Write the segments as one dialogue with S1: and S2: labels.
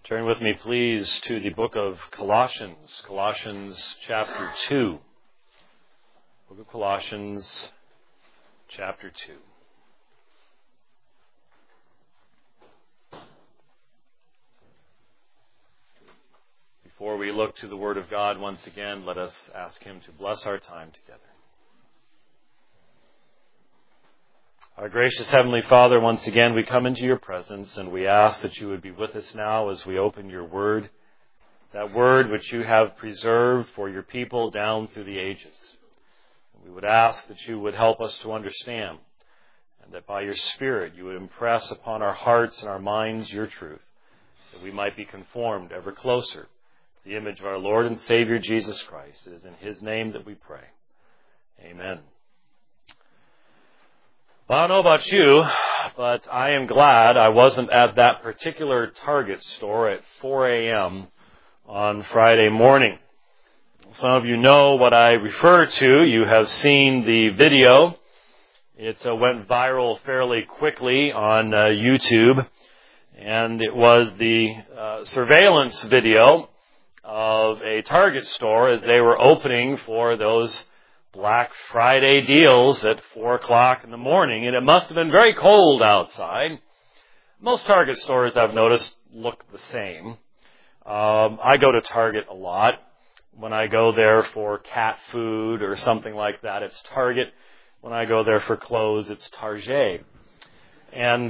S1: Turn with me, please, to the book of Colossians, Colossians chapter 2. Book of Colossians chapter 2. Before we look to the Word of God once again, let us ask Him to bless our time together. Our gracious Heavenly Father, once again we come into your presence and we ask that you would be with us now as we open your Word, that Word which you have preserved for your people down through the ages. We would ask that you would help us to understand, and that by your Spirit you would impress upon our hearts and our minds your truth, that we might be conformed ever closer to the image of our Lord and Savior Jesus Christ. It is in His name that we pray. Amen. Well, I don't know about you, but I am glad I wasn't at that particular Target store at 4 a.m. on Friday morning. Some of you know what I refer to. You have seen the video. It went viral fairly quickly on YouTube, and it was the surveillance video of a Target store as they were opening for those Black Friday deals at 4 o'clock in the morning, and it must have been very cold outside. Most Target stores, I've noticed, look the same. I go to Target a lot. When I go there for cat food or something like that, it's Target. When I go there for clothes, it's Target. And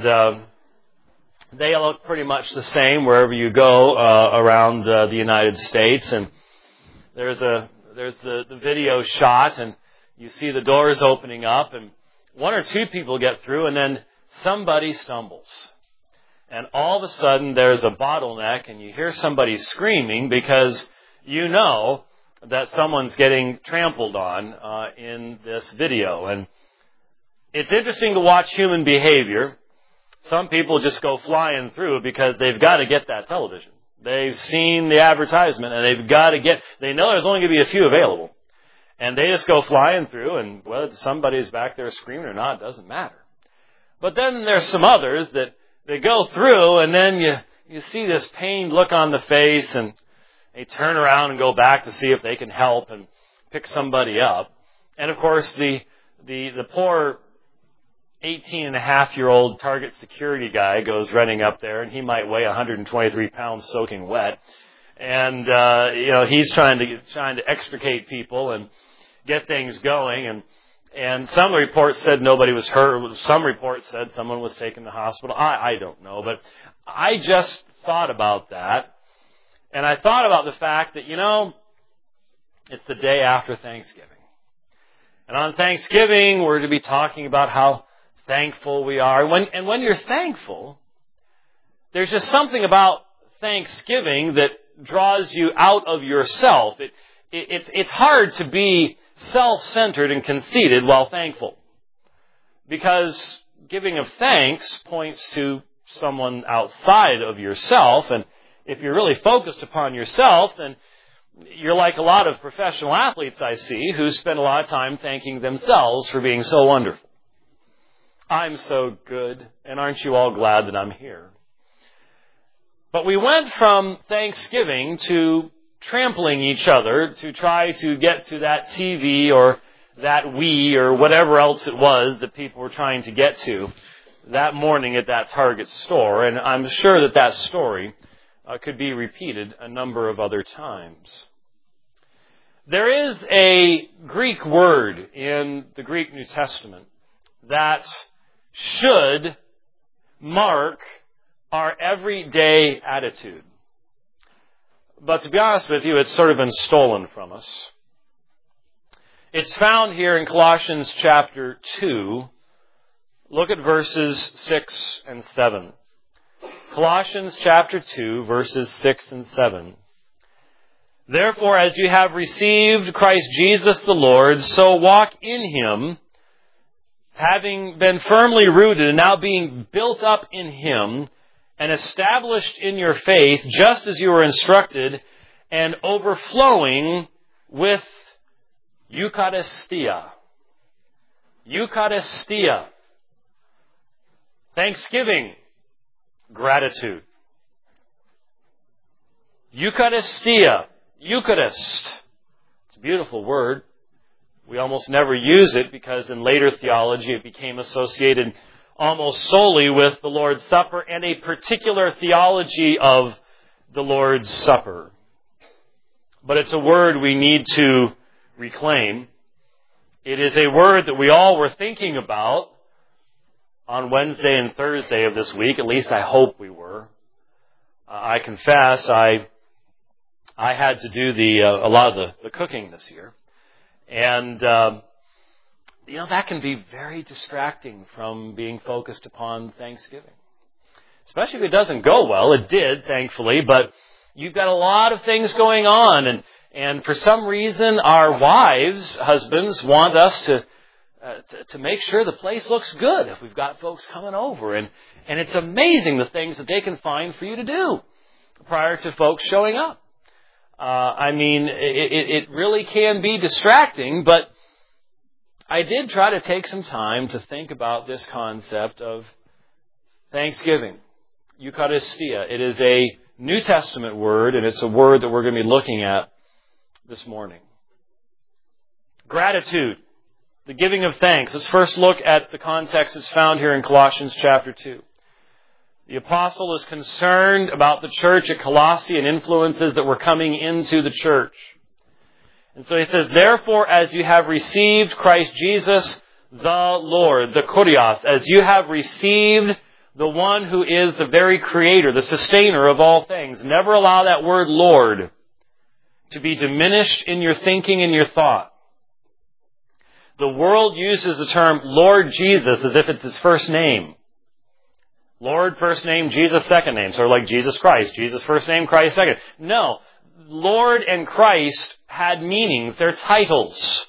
S1: they look pretty much the same wherever you go around the United States. And there's the video shot, and you see the doors opening up, and one or two people get through, and then somebody stumbles. And all of a sudden, there's a bottleneck, and you hear somebody screaming because you know that someone's getting trampled on in this video. And it's interesting to watch human behavior. Some people just go flying through because they've got to get that television. They've seen the advertisement, and they know there's only going to be a few available. And they just go flying through, and whether somebody's back there screaming or not, doesn't matter. But then there's some others that they go through, and then you see this pained look on the face, and they turn around and go back to see if they can help and pick somebody up. And of course, the poor 18-and-a-half-year-old Target security guy goes running up there, and he might weigh 123 pounds soaking wet. And, he's trying to extricate people and get things going. And some reports said nobody was hurt. Some reports said someone was taken to the hospital. I don't know. But I just thought about that. And I thought about the fact that, it's the day after Thanksgiving. And on Thanksgiving, we're to be talking about how thankful we are. When you're thankful, there's just something about Thanksgiving that draws you out of yourself. It's hard to be self-centered and conceited while thankful, because giving of thanks points to someone outside of yourself, and if you're really focused upon yourself, then you're like a lot of professional athletes I see who spend a lot of time thanking themselves for being so wonderful. I'm so good, and aren't you all glad that I'm here? But we went from Thanksgiving to trampling each other to try to get to that TV or that Wii or whatever else it was that people were trying to get to that morning at that Target store. And I'm sure that story could be repeated a number of other times. There is a Greek word in the Greek New Testament that should mark our everyday attitude. But to be honest with you, it's sort of been stolen from us. It's found here in Colossians chapter 2. Look at verses 6 and 7. Colossians chapter 2, verses 6 and 7. Therefore, as you have received Christ Jesus the Lord, so walk in Him, having been firmly rooted and now being built up in Him and established in your faith, just as you were instructed, and overflowing with Eucharistia. Eucharistia. Thanksgiving. Gratitude. Eucharistia. Eucharist. It's a beautiful word. We almost never use it because in later theology it became associated almost solely with the Lord's Supper and a particular theology of the Lord's Supper. But it's a word we need to reclaim. It is a word that we all were thinking about on Wednesday and Thursday of this week. At least I hope we were. I confess I had to do a lot of the cooking this year. And, that can be very distracting from being focused upon Thanksgiving. Especially if it doesn't go well. It did, thankfully, but you've got a lot of things going on. And for some reason, our wives, husbands, want us to make sure the place looks good if we've got folks coming over. And it's amazing the things that they can find for you to do prior to folks showing up. It really can be distracting, but I did try to take some time to think about this concept of Thanksgiving, Eucharistia. It is a New Testament word, and it's a word that we're going to be looking at this morning. Gratitude, the giving of thanks. Let's first look at the context that's found here in Colossians chapter 2. The apostle is concerned about the church at Colossae and influences that were coming into the church. And so he says, therefore, as you have received Christ Jesus, the Lord, the Kurios, as you have received the one who is the very creator, the sustainer of all things. Never allow that word Lord to be diminished in your thinking and your thought. The world uses the term Lord Jesus as if it's his first name. Lord, first name, Jesus, second name. Sort of like Jesus Christ. Jesus, first name, Christ, second. No. Lord and Christ had meanings. They're titles.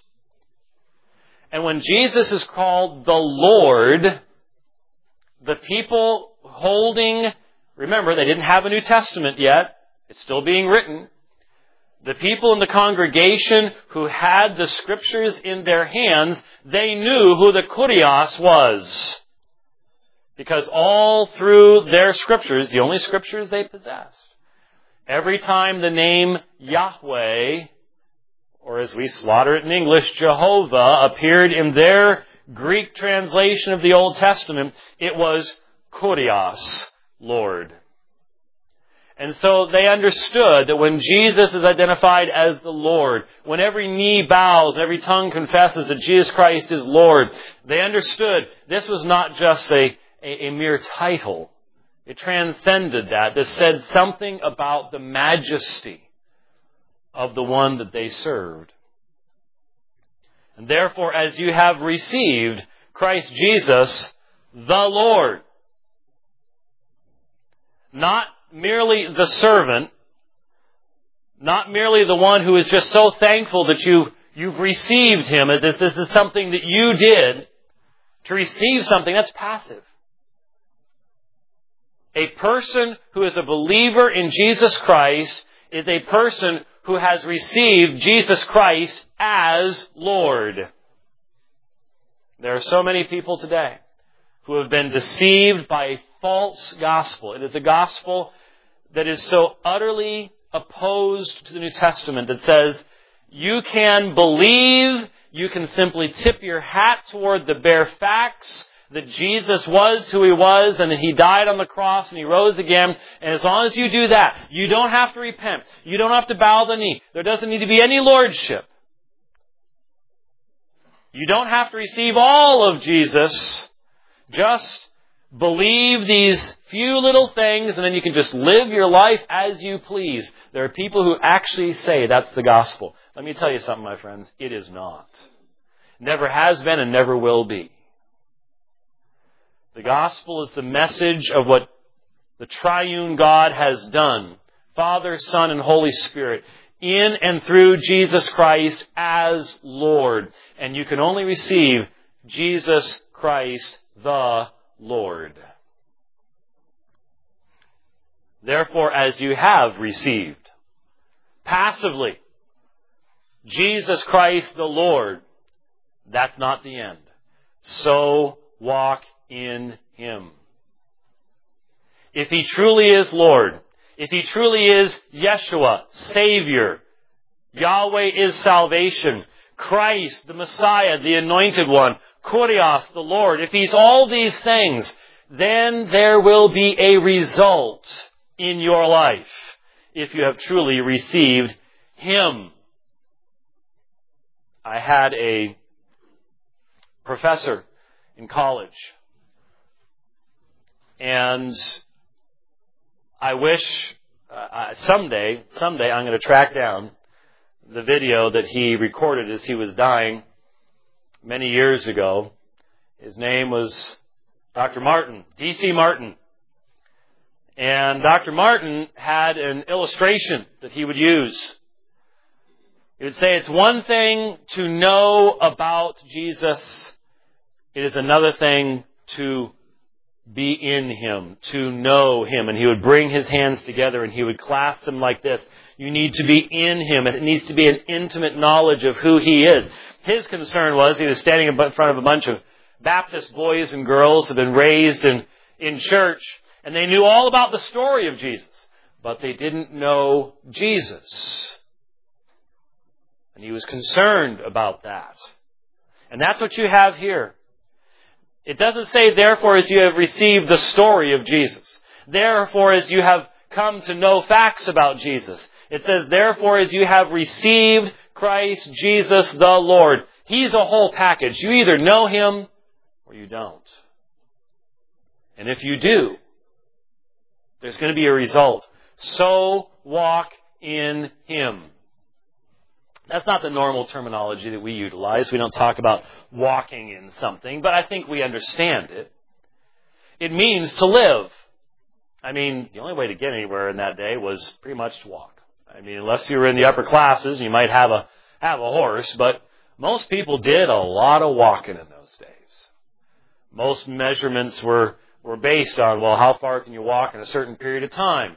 S1: And when Jesus is called the Lord, the people holding, remember, they didn't have a New Testament yet. It's still being written. The people in the congregation who had the Scriptures in their hands, they knew who the Kurios was. Because all through their Scriptures, the only Scriptures they possessed, every time the name Yahweh, or as we slaughter it in English, Jehovah, appeared in their Greek translation of the Old Testament, it was Kurios, Lord. And so they understood that when Jesus is identified as the Lord, when every knee bows and every tongue confesses that Jesus Christ is Lord, they understood this was not just a mere title. It transcended that. This said something about the majesty of the one that they served. And therefore, as you have received Christ Jesus, the Lord, not merely the servant, not merely the one who is just so thankful that you've received him, as if this is something that you did. To receive something, that's passive. A person who is a believer in Jesus Christ is a person who has received Jesus Christ as Lord. There are so many people today who have been deceived by a false gospel. It is a gospel that is so utterly opposed to the New Testament that says you can believe, you can simply tip your hat toward the bare facts that Jesus was who he was and that he died on the cross and he rose again. And as long as you do that, you don't have to repent. You don't have to bow the knee. There doesn't need to be any lordship. You don't have to receive all of Jesus. Just believe these few little things and then you can just live your life as you please. There are people who actually say that's the gospel. Let me tell you something, my friends. It is not. Never has been and never will be. The gospel is the message of what the triune God has done, Father, Son, and Holy Spirit, in and through Jesus Christ as Lord. And you can only receive Jesus Christ the Lord. Therefore, as you have received, passively, Jesus Christ the Lord, that's not the end. So walk in him. If he truly is Lord, if He truly is Yeshua, Savior, Yahweh is salvation, Christ, the Messiah, the Anointed One, Kurios, the Lord, if He's all these things, then there will be a result in your life if you have truly received Him. I had a professor in college, and I wish someday I'm going to track down the video that he recorded as he was dying many years ago. His name was Dr. Martin, D.C. Martin. And Dr. Martin had an illustration that he would use. He would say, it's one thing to know about Jesus. It is another thing to be in Him, to know Him. And he would bring his hands together and he would clasp them like this. You need to be in Him. It needs to be an intimate knowledge of who He is. His concern was, he was standing in front of a bunch of Baptist boys and girls who had been raised in church, and they knew all about the story of Jesus, but they didn't know Jesus. And he was concerned about that. And that's what you have here. It doesn't say, therefore, as you have received the story of Jesus. Therefore, as you have come to know facts about Jesus. It says, therefore, as you have received Christ Jesus the Lord. He's a whole package. You either know Him or you don't. And if you do, there's going to be a result. So walk in Him. That's not the normal terminology that we utilize. We don't talk about walking in something, but I think we understand it. It means to live. I mean, the only way to get anywhere in that day was pretty much to walk. I mean, unless you were in the upper classes, you might have a horse, but most people did a lot of walking in those days. Most measurements were based on, well, how far can you walk in a certain period of time?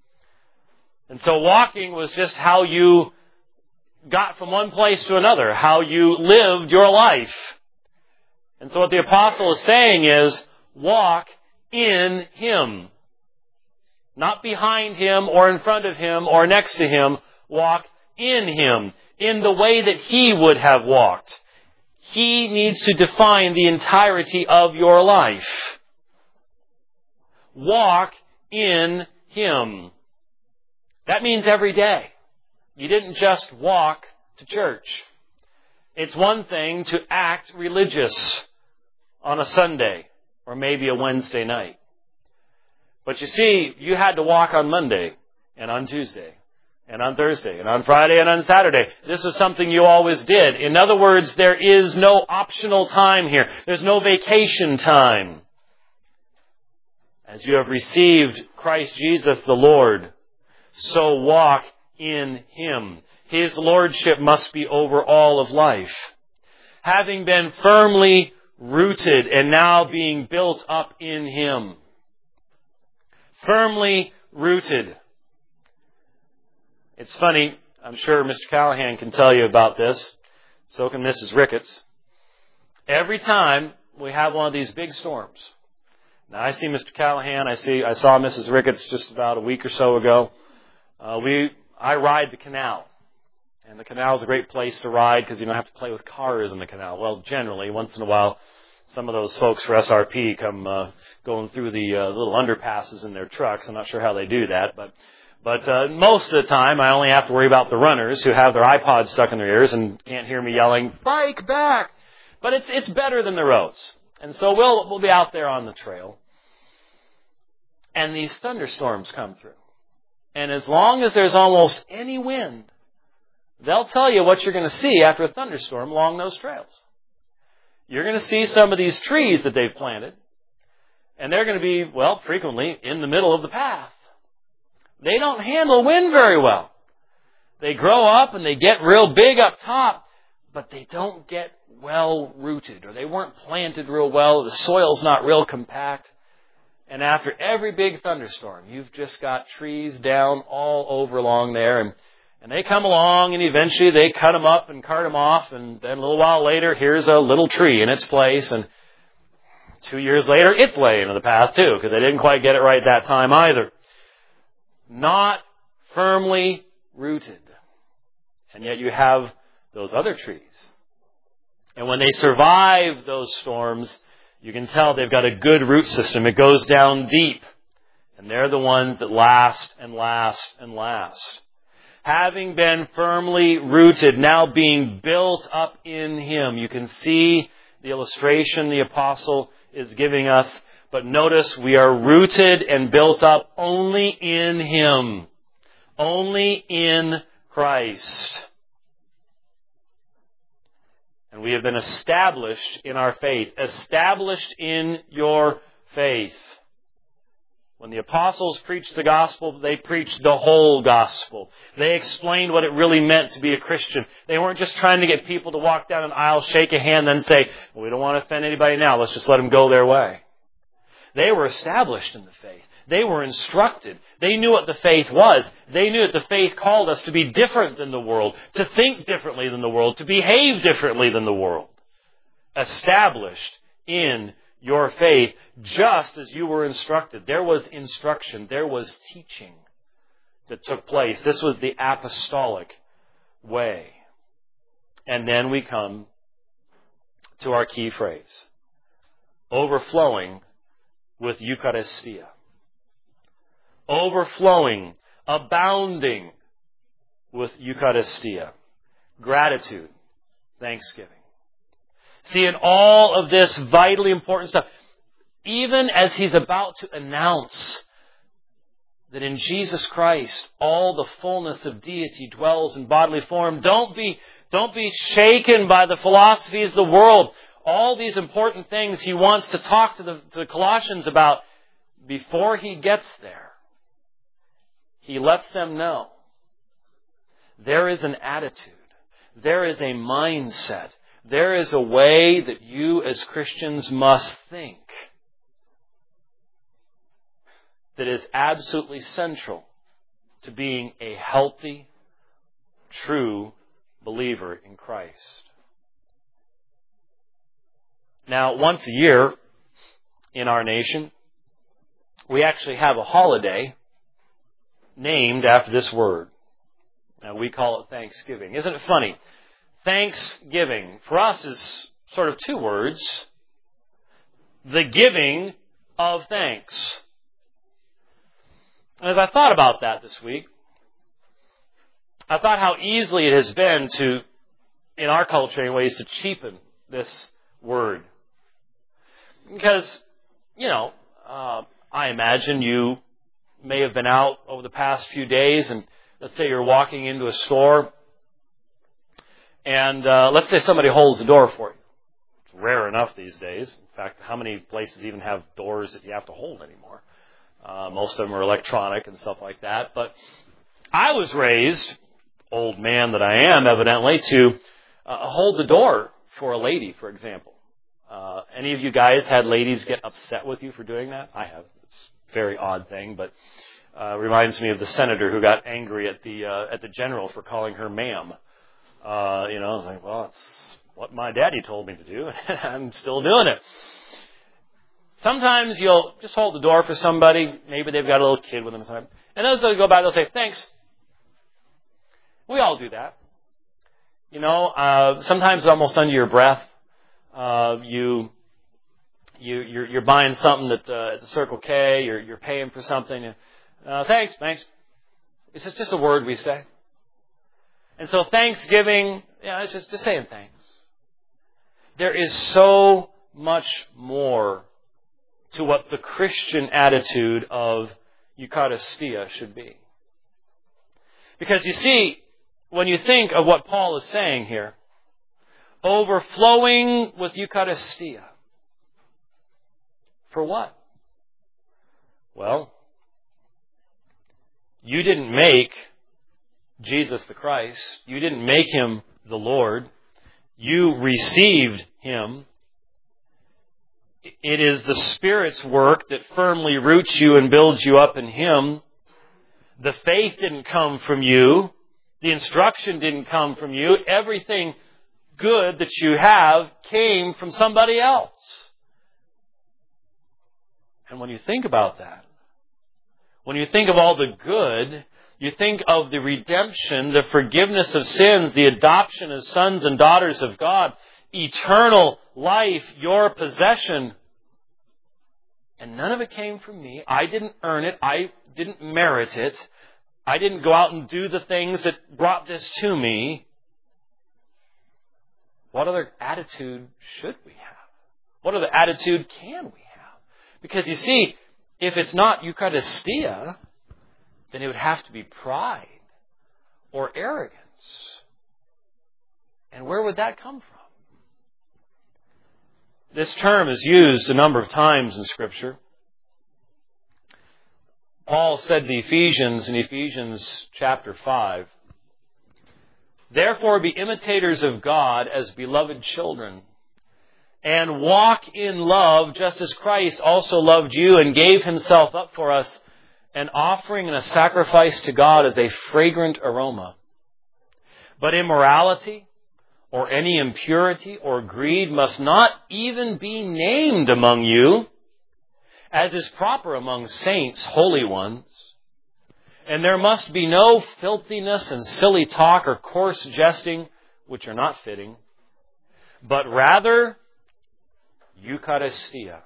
S1: And so walking was just how you got from one place to another, how you lived your life. And so what the apostle is saying is, walk in Him. Not behind Him or in front of Him or next to Him. Walk in Him, in the way that He would have walked. He needs to define the entirety of your life. Walk in Him. That means every day. You didn't just walk to church. It's one thing to act religious on a Sunday or maybe a Wednesday night. But you see, you had to walk on Monday and on Tuesday and on Thursday and on Friday and on Saturday. This is something you always did. In other words, there is no optional time here. There's no vacation time. As you have received Christ Jesus the Lord, so walk in Him. His lordship must be over all of life. Having been firmly rooted and now being built up in Him. Firmly rooted. It's funny, I'm sure Mr. Callahan can tell you about this. So can Mrs. Ricketts. Every time we have one of these big storms. Now I see Mr. Callahan, I saw Mrs. Ricketts just about a week or so ago. I ride the canal. And the canal is a great place to ride because you don't have to play with cars in the canal. Well, generally, once in a while, some of those folks for SRP come going through the little underpasses in their trucks. I'm not sure how they do that, but most of the time, I only have to worry about the runners who have their iPods stuck in their ears and can't hear me yelling, "Bike back!" But it's better than the roads, and so we'll be out there on the trail, and these thunderstorms come through. And as long as there's almost any wind, they'll tell you what you're going to see after a thunderstorm along those trails. You're going to see some of these trees that they've planted, and they're going to be, well, frequently in the middle of the path. They don't handle wind very well. They grow up and they get real big up top, but they don't get well rooted, or they weren't planted real well. The soil's not real compact. And after every big thunderstorm, you've just got trees down all over along there. And they come along, and eventually they cut them up and cart them off. And then a little while later, here's a little tree in its place. And 2 years later, it's laying in the path too, because they didn't quite get it right that time either. not firmly rooted. And yet you have those other trees. And when they survive those storms, you can tell they've got a good root system. It goes down deep. And they're the ones that last and last and last. Having been firmly rooted, now being built up in Him. You can see the illustration the apostle is giving us. But notice we are rooted and built up only in Him. Only in Christ. And we have been established in our faith. Established in your faith. When the apostles preached the gospel, they preached the whole gospel. They explained what it really meant to be a Christian. They weren't just trying to get people to walk down an aisle, shake a hand, then say, well, we don't want to offend anybody now. Let's just let them go their way. They were established in the faith. They were instructed. They knew what the faith was. They knew that the faith called us to be different than the world, to think differently than the world, to behave differently than the world. Established in your faith, just as you were instructed. There was instruction. There was teaching that took place. This was the apostolic way. And then we come to our key phrase. Overflowing with Eucharistia. Overflowing, abounding with Eucharistia. Gratitude, thanksgiving. See, in all of this vitally important stuff, even as he's about to announce that in Jesus Christ all the fullness of deity dwells in bodily form, don't be shaken by the philosophies of the world. All these important things he wants to talk to the Colossians about. Before he gets there, he lets them know there is an attitude, there is a mindset, there is a way that you as Christians must think that is absolutely central to being a healthy, true believer in Christ. Now, once a year in our nation, we actually have a holiday named after this word. Now, we call it Thanksgiving. Isn't it funny? Thanksgiving, for us, is sort of two words. The giving of thanks. And as I thought about that this week, I thought how easily it has been to, in our culture anyways, to cheapen this word. Because, I imagine you may have been out over the past few days and let's say you're walking into a store and let's say somebody holds the door for you. It's rare enough these days. In fact, how many places even have doors that you have to hold anymore? Most of them are electronic and stuff like that. But I was raised, old man that I am evidently, to hold the door for a lady, for example. Any of you guys had ladies get upset with you for doing that? I have. It's a very odd thing, but reminds me of the senator who got angry at the general for calling her ma'am. I was like, well, it's what my daddy told me to do, and I'm still doing it. Sometimes you'll just hold the door for somebody. Maybe they've got a little kid with them. And those that go by, they'll say, thanks. We all do that. Sometimes almost under your breath. You're buying something at the Circle K. You're paying for something. Thanks. It's just a word we say. And so Thanksgiving, it's just saying thanks. There is so much more to what the Christian attitude of Eucharistia should be. Because you see, when you think of what Paul is saying here, overflowing with Eucharistia. For what? Well, you didn't make Jesus the Christ. You didn't make Him the Lord. You received Him. It is the Spirit's work that firmly roots you and builds you up in Him. The faith didn't come from you. The instruction didn't come from you. Everything good that you have came from somebody else. And when you think about that, when you think of all the good, you think of the redemption, the forgiveness of sins, the adoption as sons and daughters of God, eternal life, your possession. And none of it came from me. I didn't earn it. I didn't merit it. I didn't go out and do the things that brought this to me. What other attitude should we have? What other attitude can we have? Because you see, if it's not eucharistia, then it would have to be pride or arrogance. And where would that come from? This term is used a number of times in Scripture. Paul said to the Ephesians in Ephesians chapter 5, "Therefore be imitators of God as beloved children, and walk in love just as Christ also loved you and gave himself up for us, an offering and a sacrifice to God as a fragrant aroma. But immorality or any impurity or greed must not even be named among you, as is proper among saints, holy ones. And there must be no filthiness and silly talk or coarse jesting, which are not fitting, but rather Eucharistia.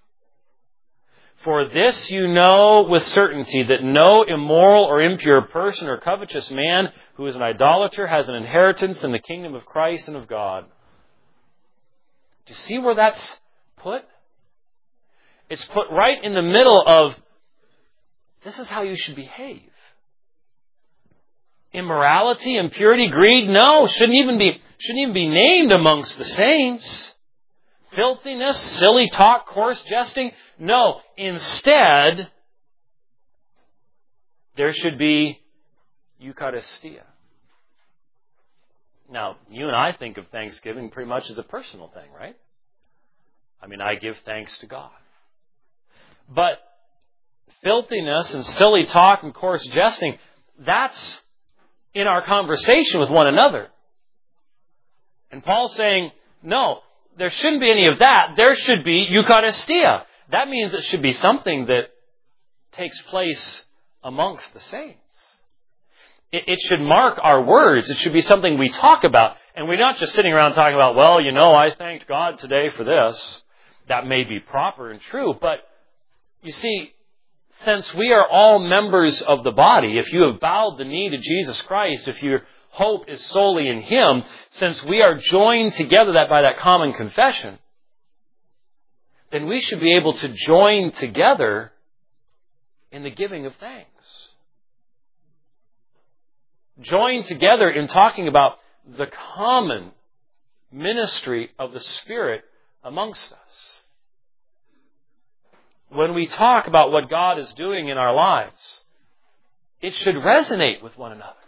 S1: For this you know with certainty, that no immoral or impure person or covetous man who is an idolater has an inheritance in the kingdom of Christ and of God." Do you see where that's put? It's put right in the middle of, this is how you should behave. Immorality, impurity, greed, no, shouldn't even be named amongst the saints. Filthiness, silly talk, coarse jesting, no. Instead, there should be Eucharistia. Now, you and I think of Thanksgiving pretty much as a personal thing, right? I mean, I give thanks to God. But filthiness and silly talk and coarse jesting, that's in our conversation with one another. And Paul's saying, no, there shouldn't be any of that. There should be Eucharistia. That means it should be something that takes place amongst the saints. It should mark our words. It should be something we talk about. And we're not just sitting around talking about, well, you know, I thanked God today for this. That may be proper and true. But you see, since we are all members of the body, if you have bowed the knee to Jesus Christ, if your hope is solely in Him, since we are joined together by that common confession, then we should be able to join together in the giving of thanks. Join together in talking about the common ministry of the Spirit amongst us. When we talk about what God is doing in our lives, it should resonate with one another.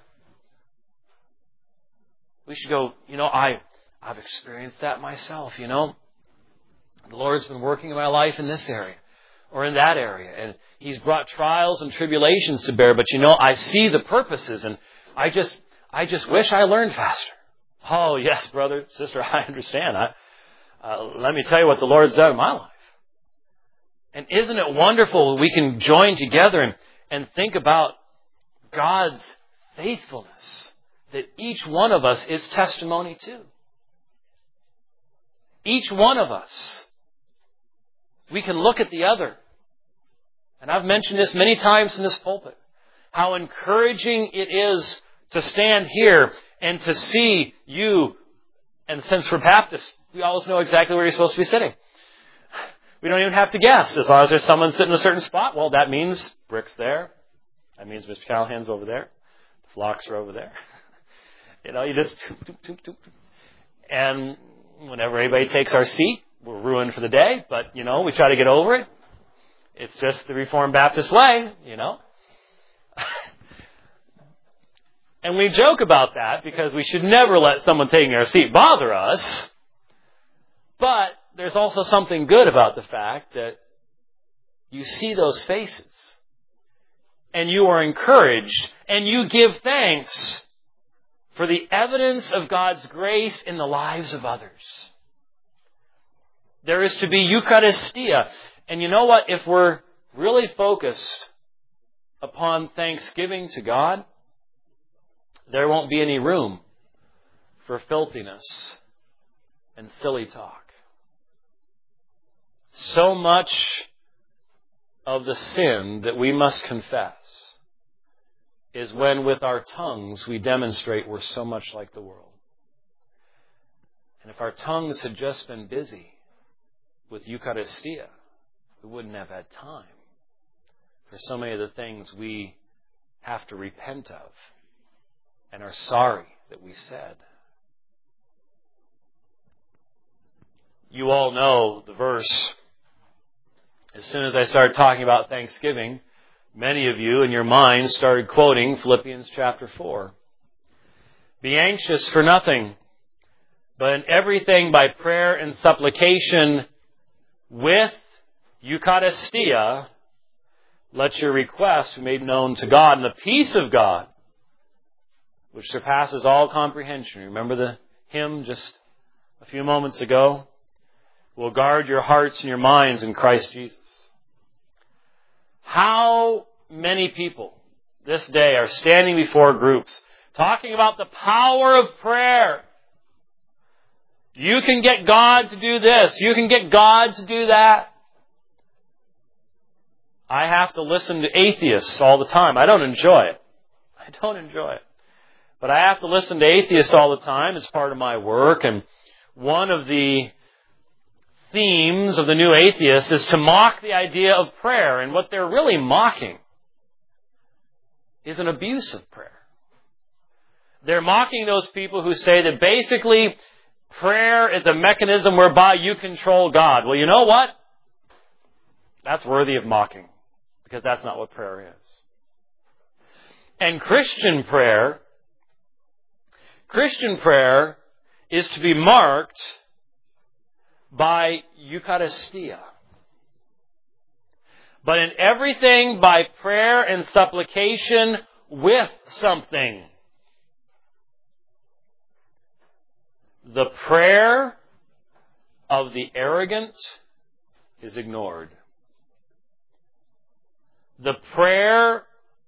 S1: We should go, you know, I've experienced that myself, you know. The Lord's been working in my life in this area or in that area. And He's brought trials and tribulations to bear. But, you know, I see the purposes and I just wish I learned faster. Oh, yes, brother, sister, I understand. Let me tell you what the Lord's done in my life. And isn't it wonderful we can join together and think about God's faithfulness that each one of us is testimony to? Each one of us. We can look at the other. And I've mentioned this many times in this pulpit. How encouraging it is to stand here and to see you. And since we're Baptists, we always know exactly where you're supposed to be sitting. We don't even have to guess. As long as there's someone sitting in a certain spot, well, that means Brick's there. That means Mr. Callahan's over there. The flocks are over there. You know, you just... And whenever anybody takes our seat, we're ruined for the day. But, you know, we try to get over it. It's just the Reformed Baptist way, you know. And we joke about that because we should never let someone taking our seat bother us. But there's also something good about the fact that you see those faces and you are encouraged and you give thanks for the evidence of God's grace in the lives of others. There is to be Eucharistia. And you know what? If we're really focused upon thanksgiving to God, there won't be any room for filthiness and silly talk. So much of the sin that we must confess is when with our tongues we demonstrate we're so much like the world. And if our tongues had just been busy with Eucharistia, we wouldn't have had time for so many of the things we have to repent of and are sorry that we said. You all know the verse. As soon as I started talking about Thanksgiving, many of you in your minds started quoting Philippians chapter 4. Be anxious for nothing, but in everything by prayer and supplication with Eucharistia, let your requests be made known to God. And the peace of God, which surpasses all comprehension. Remember the hymn just a few moments ago? Will guard your hearts and your minds in Christ Jesus. How many people this day are standing before groups talking about the power of prayer? You can get God to do this. You can get God to do that. I have to listen to atheists all the time. I don't enjoy it. But I have to listen to atheists all the time as part of my work. And one of the themes of the new atheists is to mock the idea of prayer. And what they're really mocking is an abuse of prayer. They're mocking those people who say that basically prayer is a mechanism whereby you control God. Well, you know what? That's worthy of mocking, because that's not what prayer is. And Christian prayer is to be marked by Eucharistia. But in everything by prayer and supplication with something. The prayer of the arrogant is ignored. The prayer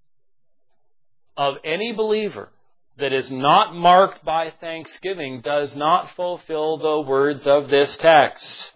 S1: of any believer that is not marked by thanksgiving does not fulfill the words of this text.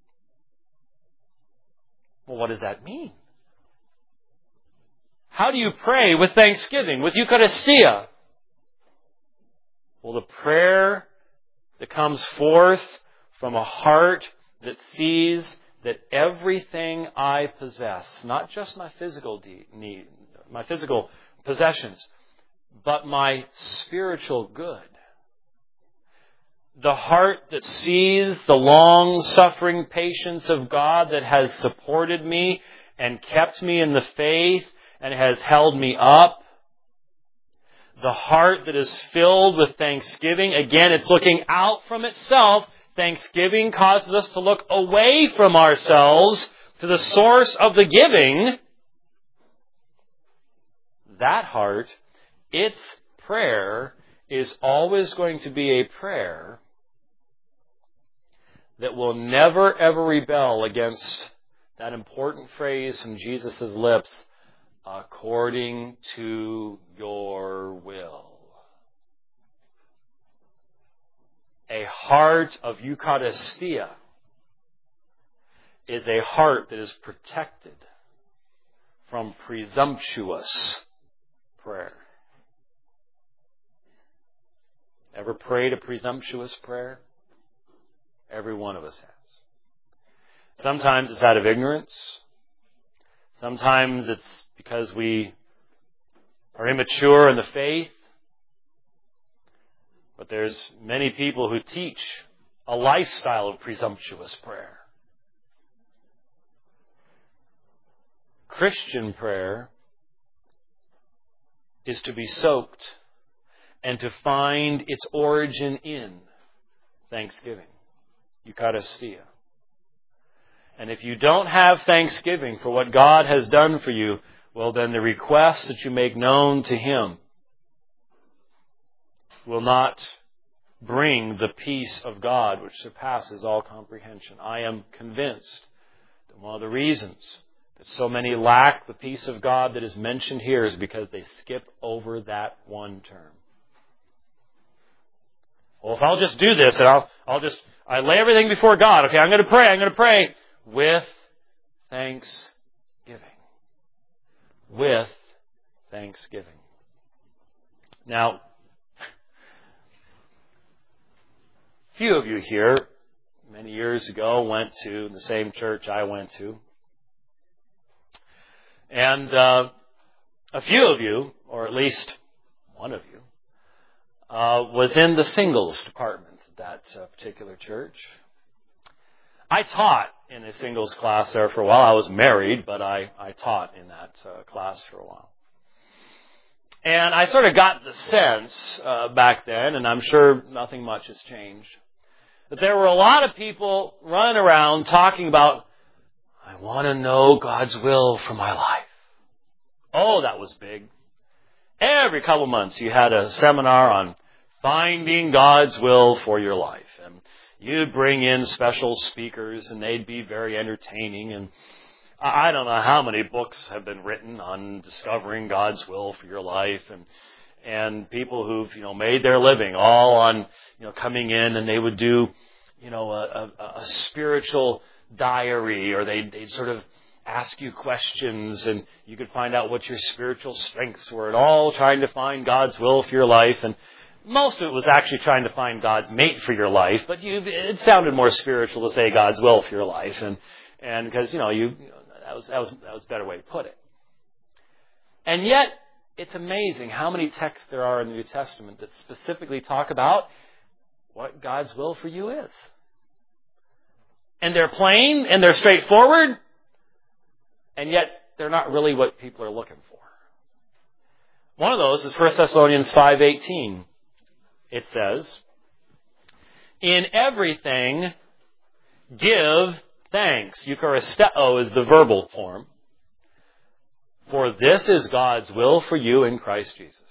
S1: Well, what does that mean? How do you pray with thanksgiving, with Eucharistia? Well, the prayer that comes forth from a heart that sees that everything I possess, not just my physical need, my physical possessions, but my spiritual good. The heart that sees the long-suffering patience of God that has supported me and kept me in the faith and has held me up. The heart that is filled with thanksgiving. Again, it's looking out from itself. Thanksgiving causes us to look away from ourselves to the source of the giving. That heart, its prayer is always going to be a prayer that will never ever rebel against that important phrase from Jesus' lips, according to your will. A heart of Eucharistia is a heart that is protected from presumptuous prayer. Ever prayed a presumptuous prayer? Every one of us has. Sometimes it's out of ignorance. Sometimes it's because we are immature in the faith. But there's many people who teach a lifestyle of presumptuous prayer. Christian prayer is to be soaked and to find its origin in thanksgiving, Eucharistia. And if you don't have thanksgiving for what God has done for you, well, then the requests that you make known to Him will not bring the peace of God which surpasses all comprehension. I am convinced that one of the reasons that so many lack the peace of God that is mentioned here is because they skip over that one term. Well, if I'll just do this and I lay everything before God. Okay, I'm going to pray with thanksgiving. With thanksgiving. Now, a few of you here, many years ago, went to the same church I went to. And a few of you, or at least one of you, was in the singles department at that particular church. I taught in a singles class there for a while. I was married, but I taught in that class for a while. And I sort of got the sense back then, and I'm sure nothing much has changed, that there were a lot of people running around talking about, I want to know God's will for my life. Oh, that was big. Every couple of months you had a seminar on finding God's will for your life. And you'd bring in special speakers and they'd be very entertaining. And I don't know how many books have been written on discovering God's will for your life. And people who've, made their living all on, coming in and they would do, a spiritual diary, or they'd sort of ask you questions and you could find out what your spiritual strengths were, and all trying to find God's will for your life. And most of it was actually trying to find God's mate for your life, but it sounded more spiritual to say God's will for your life, and because that was a better way to put it. And yet, it's amazing how many texts there are in the New Testament that specifically talk about what God's will for you is. And they're plain and they're straightforward, and yet they're not really what people are looking for. One of those is 1 Thessalonians 5:18. It says, in everything give thanks. Eucharisteo is the verbal form. For this is God's will for you in Christ Jesus.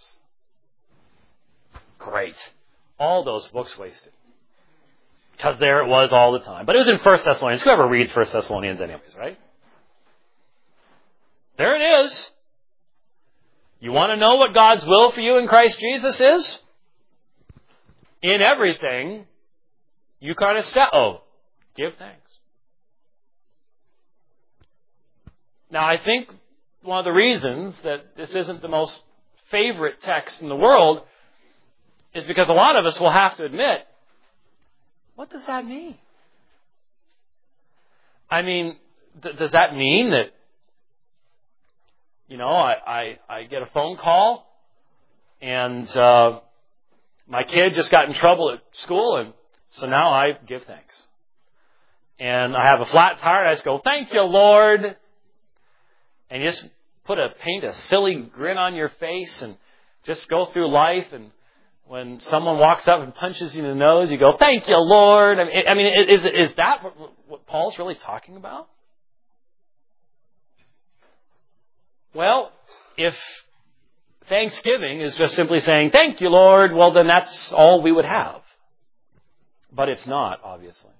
S1: Great. All those books wasted. Because there it was all the time. But it was in 1 Thessalonians. Whoever reads 1 Thessalonians anyways, right? There it is. You want to know what God's will for you in Christ Jesus is? In everything, Eucharisteo. Give thanks. Now, I think one of the reasons that this isn't the most favorite text in the world is because a lot of us will have to admit, what does that mean? I mean, does that mean that, I get a phone call and my kid just got in trouble at school, and so now I give thanks. And I have a flat tire, and I just go, thank you, Lord. And you just paint a silly grin on your face and just go through life. And when someone walks up and punches you in the nose, you go, thank you, Lord. I mean, is that what Paul's really talking about? Well, if Thanksgiving is just simply saying, thank you, Lord, well, then that's all we would have. But it's not, obviously.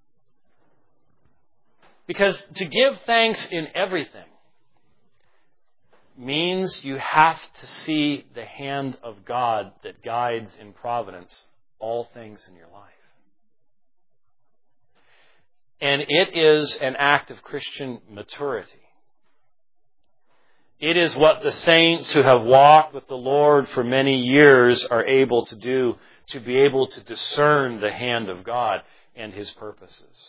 S1: Because to give thanks in everything means you have to see the hand of God that guides in providence all things in your life. And it is an act of Christian maturity. It is what the saints who have walked with the Lord for many years are able to do, to be able to discern the hand of God and His purposes.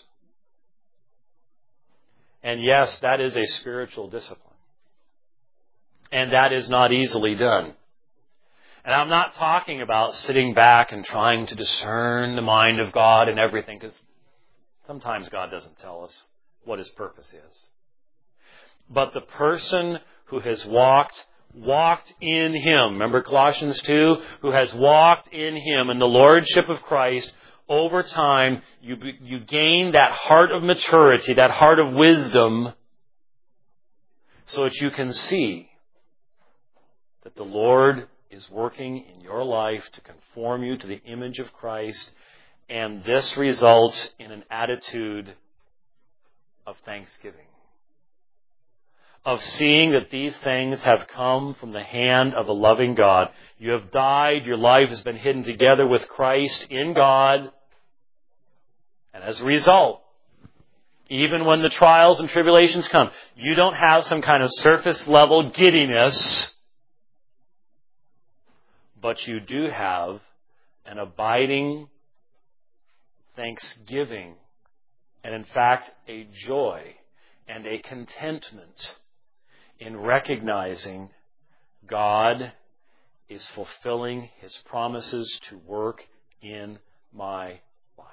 S1: And yes, that is a spiritual discipline. And that is not easily done. And I'm not talking about sitting back and trying to discern the mind of God and everything, because sometimes God doesn't tell us what His purpose is. But the person who has walked in Him, remember Colossians 2, who has walked in Him in the Lordship of Christ, over time you gain that heart of maturity, that heart of wisdom, so that you can see that the Lord is working in your life to conform you to the image of Christ, and this results in an attitude of thanksgiving. of seeing that these things have come from the hand of a loving God. You have died, your life has been hidden together with Christ in God, and as a result, even when the trials and tribulations come, you don't have some kind of surface level giddiness, but you do have an abiding thanksgiving, and in fact, a joy and a contentment in recognizing God is fulfilling His promises to work in my life.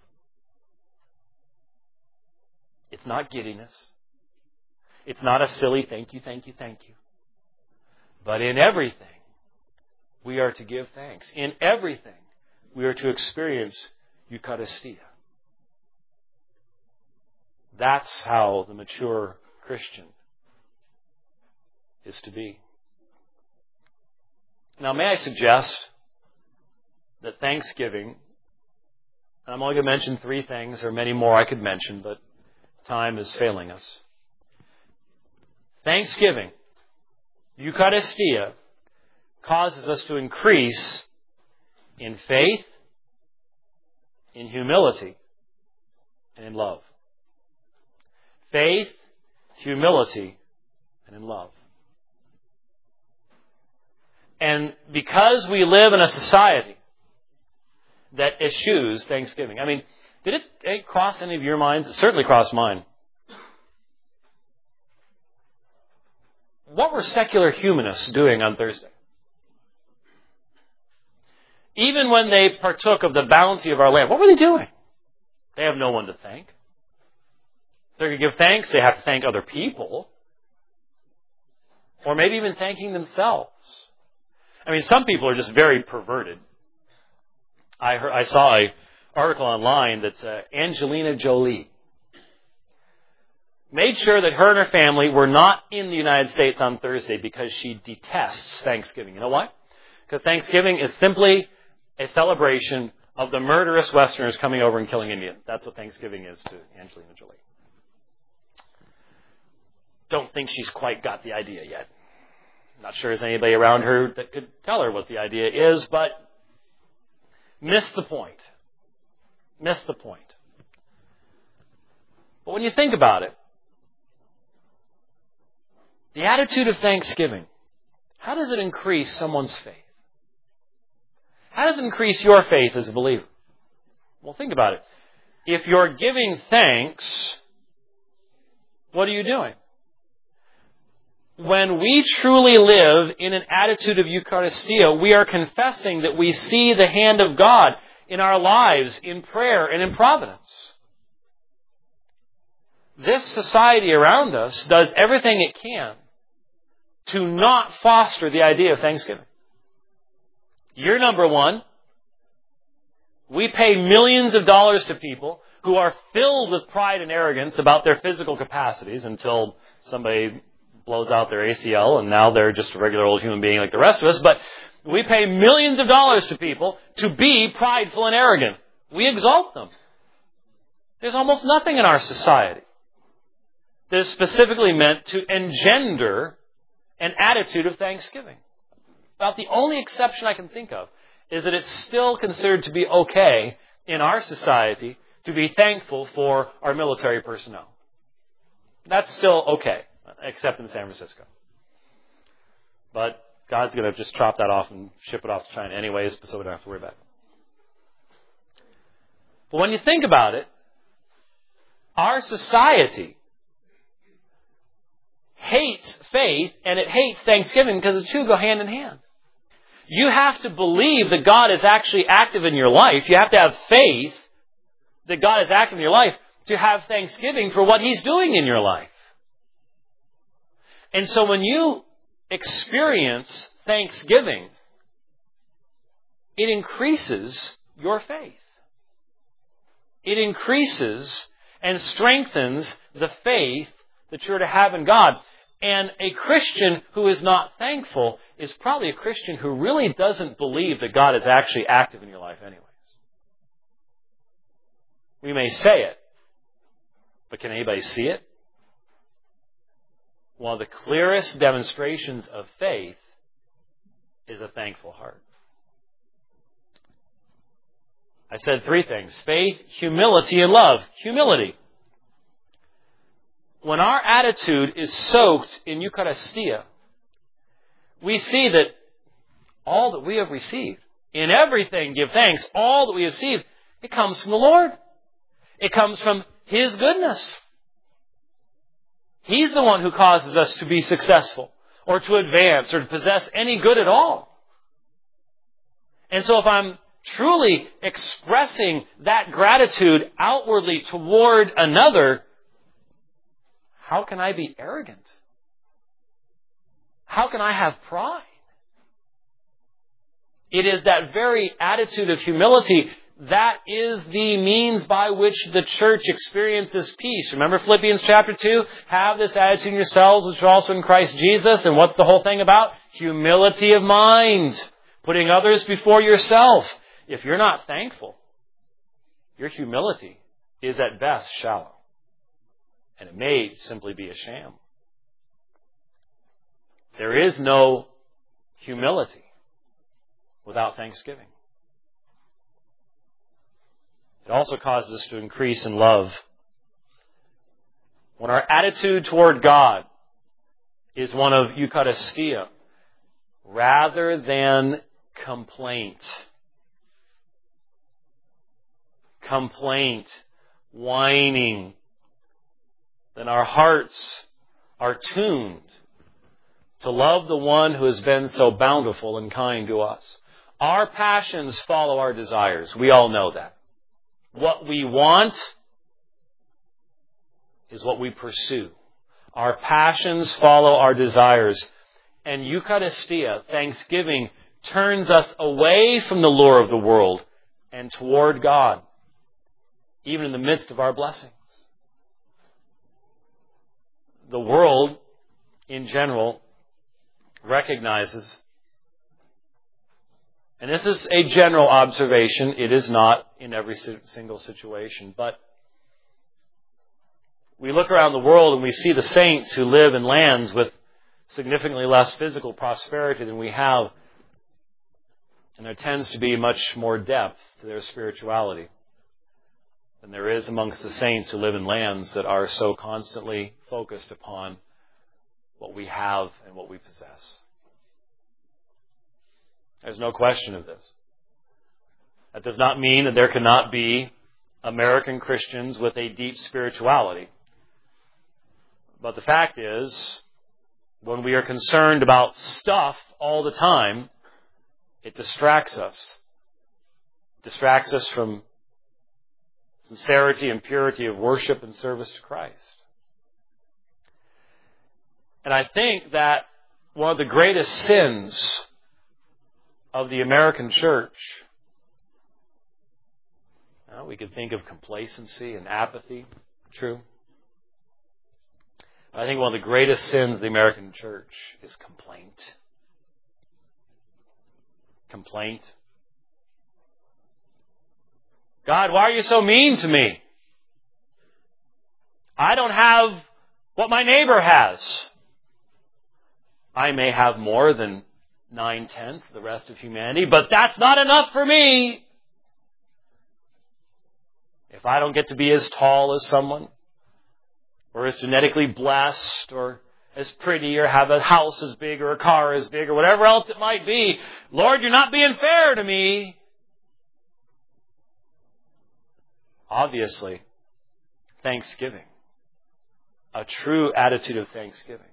S1: It's not giddiness. It's not a silly thank you, thank you, thank you. But in everything, we are to give thanks. In everything, we are to experience Eucharistia. That's how the mature Christian is to be. Now, may I suggest that Thanksgiving, and I'm only going to mention 3 things, there are many more I could mention, but time is failing us. Thanksgiving, Eucharistia, causes us to increase in faith, in humility, and in love. Faith, humility, and in love. And because we live in a society that eschews Thanksgiving, I mean, did it cross any of your minds? It certainly crossed mine. What were secular humanists doing on Thursday? Even when they partook of the bounty of our land, what were they doing? They have no one to thank. If they're going to give thanks, they have to thank other people. Or maybe even thanking themselves. I mean, some people are just very perverted. I saw an article online that's Angelina Jolie made sure that her and her family were not in the United States on Thursday because she detests Thanksgiving. You know why? Because Thanksgiving is simply a celebration of the murderous Westerners coming over and killing Indians. That's what Thanksgiving is to Angelina Jolie. Don't think she's quite got the idea yet. Not sure there's anybody around her that could tell her what the idea is, but missed the point. Missed the point. But when you think about it, the attitude of thanksgiving, how does it increase someone's faith? How does it increase your faith as a believer? Well, think about it. If you're giving thanks, what are you doing? When we truly live in an attitude of Eucharistia, we are confessing that we see the hand of God in our lives, in prayer and in providence. This society around us does everything it can to not foster the idea of thanksgiving. You're number one. We pay millions of dollars to people who are filled with pride and arrogance about their physical capacities until somebody blows out their ACL and now they're just a regular old human being like the rest of us. But we pay millions of dollars to people to be prideful and arrogant. We exalt them. There's almost nothing in our society that is specifically meant to engender an attitude of thanksgiving. About the only exception I can think of is that it's still considered to be okay in our society to be thankful for our military personnel. That's still okay, except in San Francisco. But God's going to just chop that off and ship it off to China anyways, so we don't have to worry about it. But when you think about it, our society hates faith and it hates thanksgiving because the two go hand in hand. You have to believe that God is actually active in your life. You have to have faith that God is active in your life to have thanksgiving for what He's doing in your life. And so when you experience thanksgiving, it increases your faith. It increases and strengthens the faith that you're to have in God. And a Christian who is not thankful is probably a Christian who really doesn't believe that God is actually active in your life anyways. We may say it, but can anybody see it? one of the clearest demonstrations of faith is a thankful heart. I said three things: faith, humility, and love. Humility. When our attitude is soaked in Eucharistia, we see that all that we have received, in everything give thanks, all that we have received, it comes from the Lord. It comes from His goodness. He's the one who causes us to be successful, or to advance, or to possess any good at all. And so if I'm truly expressing that gratitude outwardly toward another, how can I be arrogant? How can I have pride? It is that very attitude of humility that is the means by which the church experiences peace. Remember Philippians chapter 2? Have this attitude in yourselves, which are also in Christ Jesus. And what's the whole thing about? Humility of mind. Putting others before yourself. If you're not thankful, your humility is at best shallow. And it may simply be a sham. There is no humility without thanksgiving. It also causes us to increase in love. When our attitude toward God is one of Eucharistia rather than complaint, whining, then our hearts are tuned to love the one who has been so bountiful and kind to us. Our passions follow our desires. We all know that. What we want is what we pursue. Our passions follow our desires. And Eucharistia, thanksgiving, turns us away from the lure of the world and toward God, even in the midst of our blessings. The world, in general, recognizes, and this is a general observation, it is not in every single situation, but we look around the world and we see the saints who live in lands with significantly less physical prosperity than we have, and there tends to be much more depth to their spirituality than there is amongst the saints who live in lands that are so constantly focused upon what we have and what we possess. There's no question of this. That does not mean that there cannot be American Christians with a deep spirituality. But the fact is, when we are concerned about stuff all the time, it distracts us. It distracts us from sincerity and purity of worship and service to Christ. And I think that one of the greatest sins of the American church, we could think of complacency and apathy, true. I think one of the greatest sins of the American church is complaint. Complaint. God, why are you so mean to me? I don't have what my neighbor has. I may have more than 9/10 of the rest of humanity, but that's not enough for me. If I don't get to be as tall as someone, or as genetically blessed, or as pretty, or have a house as big, or a car as big, or whatever else it might be, Lord, you're not being fair to me. Obviously, thanksgiving, a true attitude of thanksgiving,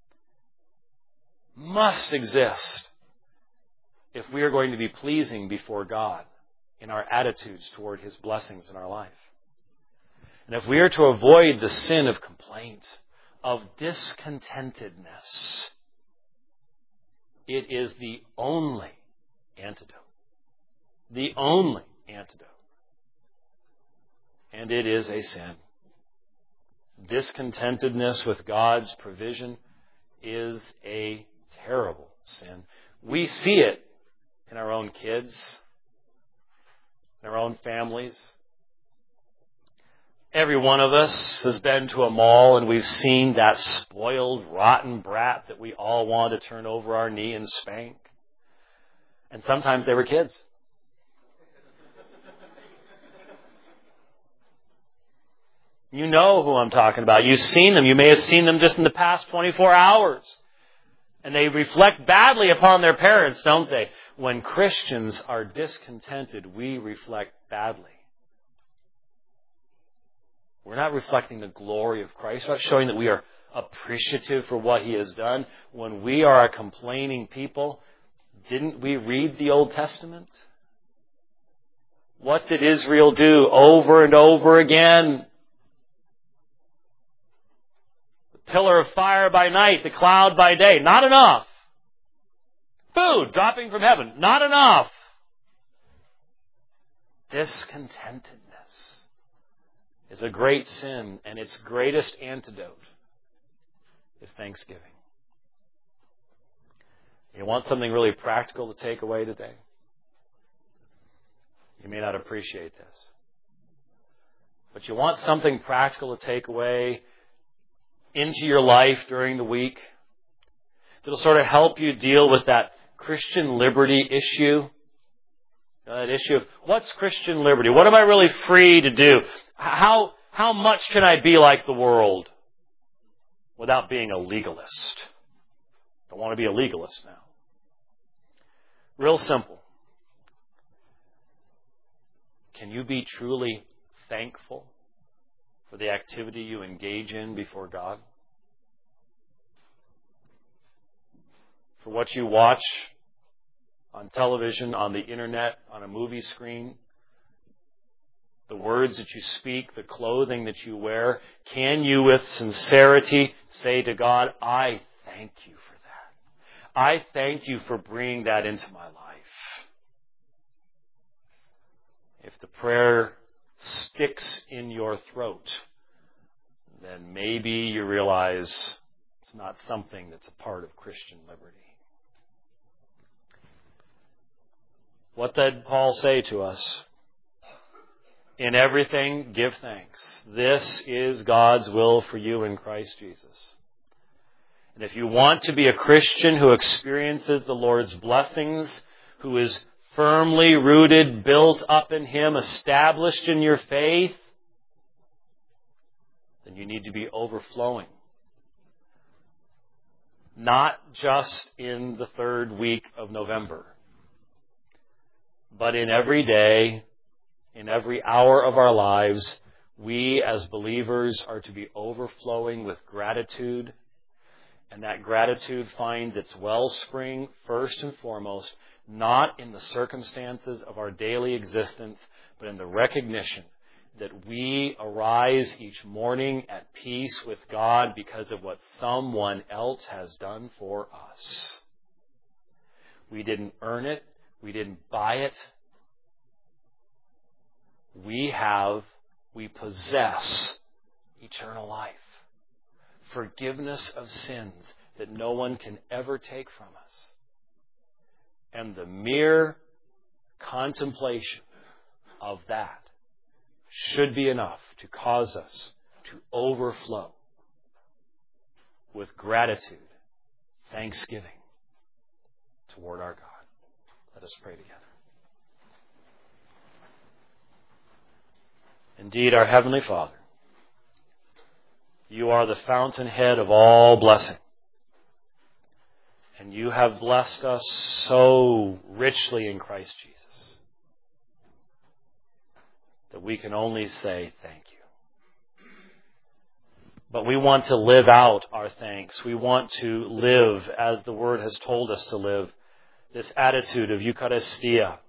S1: must exist if we are going to be pleasing before God in our attitudes toward His blessings in our life. And if we are to avoid the sin of complaint, of discontentedness, it is the only antidote. The only antidote. And it is a sin. Discontentedness with God's provision is a terrible sin. We see it in our own kids, in our own families. Every one of us has been to a mall and we've seen that spoiled, rotten brat that we all want to turn over our knee and spank. And sometimes they were kids. You know who I'm talking about. You've seen them. You may have seen them just in the past 24 hours. And they reflect badly upon their parents, don't they? When Christians are discontented, we reflect badly. We're not reflecting the glory of Christ. We're not showing that we are appreciative for what He has done. When we are a complaining people, didn't we read the Old Testament? What did Israel do over and over again? The pillar of fire by night, the cloud by day. Not enough. Food dropping from heaven. Not enough. Discontentedness is a great sin, and its greatest antidote is thanksgiving. You want something really practical to take away today? You may not appreciate this. But you want something practical to take away into your life during the week that'll sort of help you deal with that Christian liberty issue. That issue of what's Christian liberty? What am I really free to do? How much can I be like the world without being a legalist? Don't want to be a legalist now. Real simple. Can you be truly thankful for the activity you engage in before God? For what you watch on television, on the internet, on a movie screen, the words that you speak, the clothing that you wear, can you with sincerity say to God, I thank you for that. I thank you for bringing that into my life. If the prayer sticks in your throat, then maybe you realize it's not something that's a part of Christian liberty. What did Paul say to us? In everything, give thanks. This is God's will for you in Christ Jesus. And if you want to be a Christian who experiences the Lord's blessings, who is firmly rooted, built up in Him, established in your faith, then you need to be overflowing. Not just in the third week of November, but in every day, in every hour of our lives, we as believers are to be overflowing with gratitude. And that gratitude finds its wellspring, first and foremost, not in the circumstances of our daily existence, but in the recognition that we arise each morning at peace with God because of what someone else has done for us. We didn't earn it. We didn't buy it. We possess eternal life. Forgiveness of sins that no one can ever take from us. And the mere contemplation of that should be enough to cause us to overflow with gratitude, thanksgiving toward our God. Let us pray together. Indeed, our Heavenly Father, You are the fountainhead of all blessing. And You have blessed us so richly in Christ Jesus that we can only say thank You. But we want to live out our thanks. We want to live as the Word has told us to live, this attitude of Eucharistia.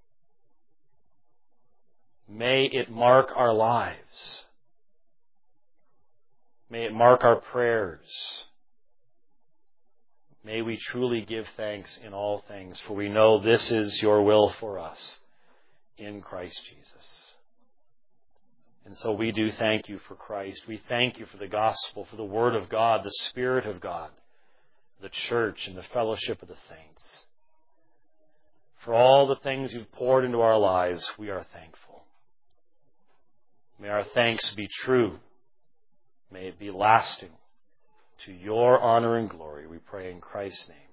S1: May it mark our lives. May it mark our prayers. May we truly give thanks in all things, for we know this is Your will for us in Christ Jesus. And so we do thank You for Christ. We thank You for the gospel, for the Word of God, the Spirit of God, the church, and the fellowship of the saints. For all the things You've poured into our lives, we are thankful. May our thanks be true. May it be lasting. To your honor and glory, we pray in Christ's name.